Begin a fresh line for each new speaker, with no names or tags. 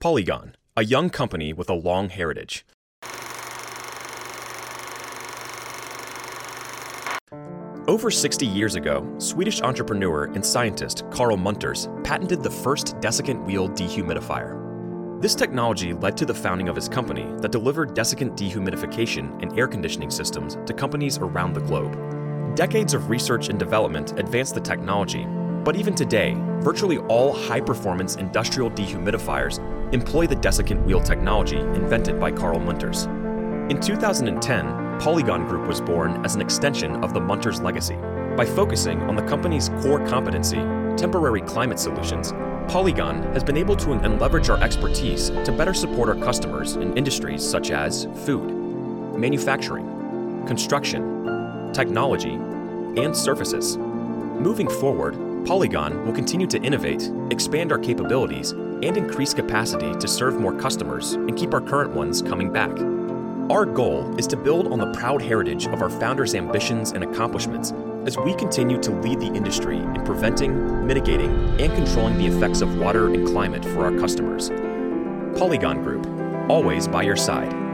Polygon, a young company with a long heritage. Over 60 years ago, Swedish entrepreneur and scientist Carl Munters patented the first desiccant wheel dehumidifier. This technology led to the founding of his company that delivered desiccant dehumidification and air conditioning systems to companies around the globe. Decades of research and development advanced the technology, but even today, virtually all high-performance industrial dehumidifiers employ the desiccant wheel technology invented by Carl Munters. In 2010, Polygon Group was born as an extension of the Munters legacy. By focusing on the company's core competency, temporary climate solutions, Polygon has been able to leverage our expertise to better support our customers in industries such as food, manufacturing, construction, technology, and services. Moving forward, Polygon will continue to innovate, expand our capabilities, and increase capacity to serve more customers and keep our current ones coming back. Our goal is to build on the proud heritage of our founders' ambitions and accomplishments as we continue to lead the industry in preventing, mitigating, and controlling the effects of water and climate for our customers. Polygon Group, always by your side.